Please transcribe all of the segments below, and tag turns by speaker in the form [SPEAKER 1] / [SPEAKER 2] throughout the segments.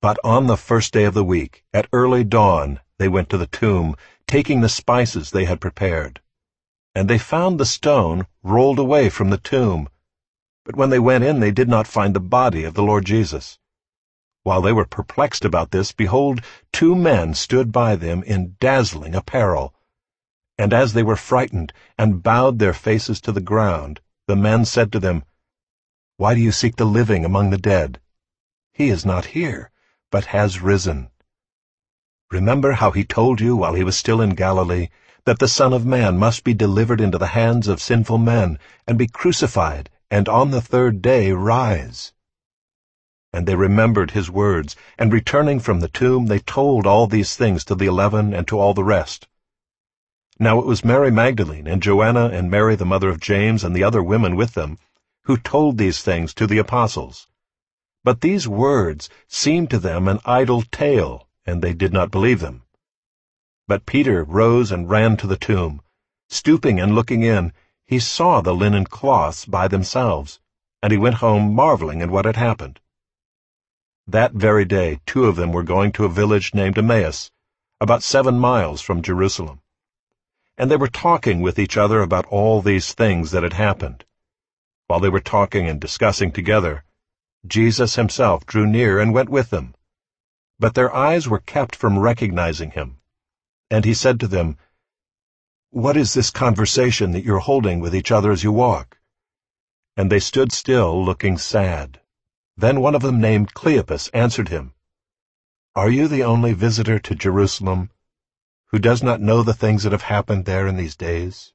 [SPEAKER 1] But on the first day of the week, at early dawn, they went to the tomb, taking the spices they had prepared. And they found the stone rolled away from the tomb. But when they went in, they did not find the body of the Lord Jesus. While they were perplexed about this, behold, 2 men stood by them in dazzling apparel. And as they were frightened and bowed their faces to the ground, the men said to them, "Why do you seek the living among the dead? He is not here, but has risen. Remember how he told you while he was still in Galilee, that the Son of Man must be delivered into the hands of sinful men, and be crucified, and on the 3rd day rise." And they remembered his words, and returning from the tomb, they told all these things to the 11 and to all the rest. Now it was Mary Magdalene, and Joanna, and Mary the mother of James, and the other women with them, who told these things to the apostles. But these words seemed to them an idle tale, and they did not believe them. But Peter rose and ran to the tomb. Stooping and looking in, he saw the linen cloths by themselves, and he went home marveling at what had happened. That very day 2 of them were going to a village named Emmaus, about 7 miles from Jerusalem. And they were talking with each other about all these things that had happened. While they were talking and discussing together, Jesus himself drew near and went with them. But their eyes were kept from recognizing him. And he said to them, "What is this conversation that you're holding with each other as you walk?" And they stood still, looking sad. Then one of them, named Cleopas, answered him, "Are you the only visitor to Jerusalem who does not know the things that have happened there in these days?"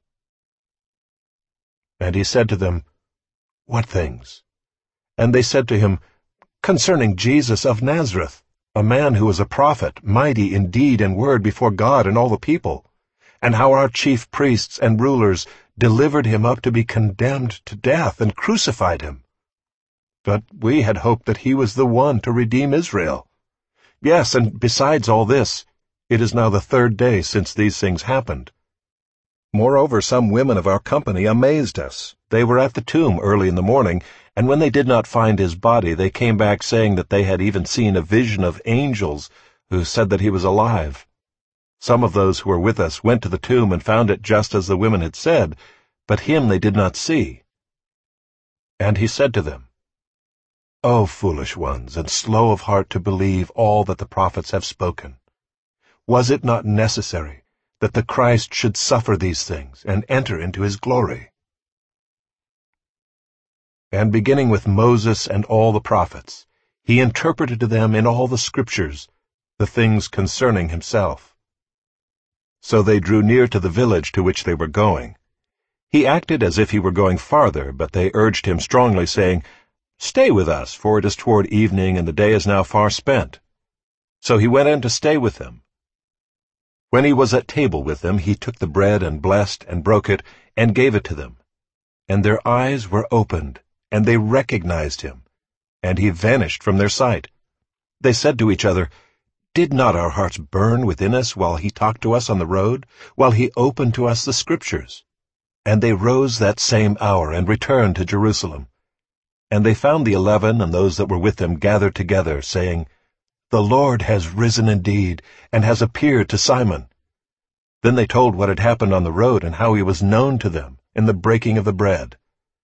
[SPEAKER 1] And he said to them, "What things?" And they said to him, "Concerning Jesus of Nazareth, a man who was a prophet, mighty in deed and word before God and all the people, and how our chief priests and rulers delivered him up to be condemned to death and crucified him. But we had hoped that he was the one to redeem Israel. Yes, and besides all this, it is now the 3rd day since these things happened. Moreover, some women of our company amazed us. They were at the tomb early in the morning, and when they did not find his body, they came back saying that they had even seen a vision of angels who said that he was alive. Some of those who were with us went to the tomb and found it just as the women had said, but him they did not see." And he said to them, "O foolish ones, and slow of heart to believe all that the prophets have spoken. Was it not necessary that the Christ should suffer these things and enter into his glory?" And beginning with Moses and all the prophets, he interpreted to them in all the Scriptures the things concerning himself. So they drew near to the village to which they were going. He acted as if he were going farther, but they urged him strongly, saying, "Stay with us, for it is toward evening, and the day is now far spent." So he went in to stay with them. When he was at table with them, he took the bread and blessed and broke it and gave it to them. And their eyes were opened, and they recognized him, and he vanished from their sight. They said to each other, "Did not our hearts burn within us while he talked to us on the road, while he opened to us the Scriptures?" And they rose that same hour and returned to Jerusalem. And they found the 11 and those that were with them gathered together, saying, "The Lord has risen indeed, and has appeared to Simon." Then they told what had happened on the road, and how he was known to them in the breaking of the bread.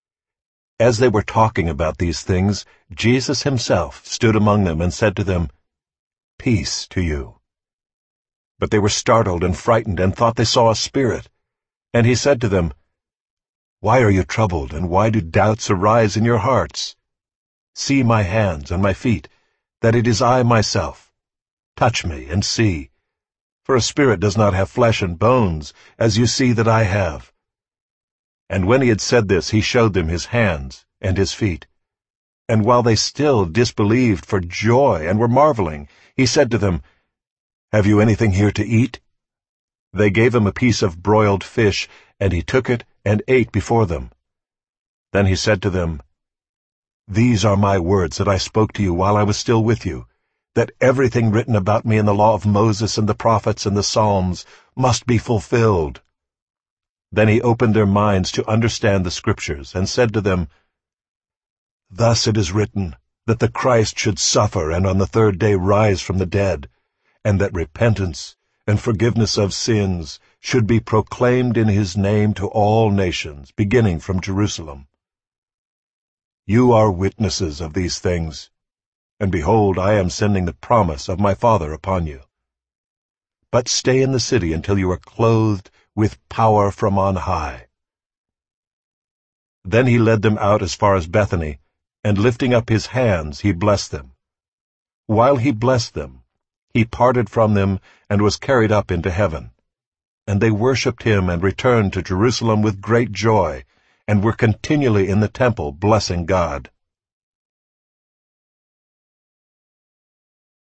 [SPEAKER 1] As they were talking about these things, Jesus himself stood among them and said to them, "Peace to you." But they were startled and frightened, and thought they saw a spirit. And he said to them, "Why are you troubled, and why do doubts arise in your hearts? See my hands and my feet, that it is I myself. Touch me and see, for a spirit does not have flesh and bones, as you see that I have." And when he had said this, he showed them his hands and his feet. And while they still disbelieved for joy and were marveling, he said to them, "Have you anything here to eat?" They gave him a piece of broiled fish, and he took it and ate before them. Then he said to them, "These are my words that I spoke to you while I was still with you, that everything written about me in the law of Moses and the prophets and the Psalms must be fulfilled." Then he opened their minds to understand the Scriptures, and said to them, "Thus it is written, that the Christ should suffer and on the third day rise from the dead, and that repentance and forgiveness of sins should be proclaimed in his name to all nations, beginning from Jerusalem. You are witnesses of these things, and behold, I am sending the promise of my Father upon you. But stay in the city until you are clothed with power from on high." Then he led them out as far as Bethany, and lifting up his hands, he blessed them. While he blessed them, he parted from them and was carried up into heaven. And they worshipped him and returned to Jerusalem with great joy, and were continually in the temple blessing God.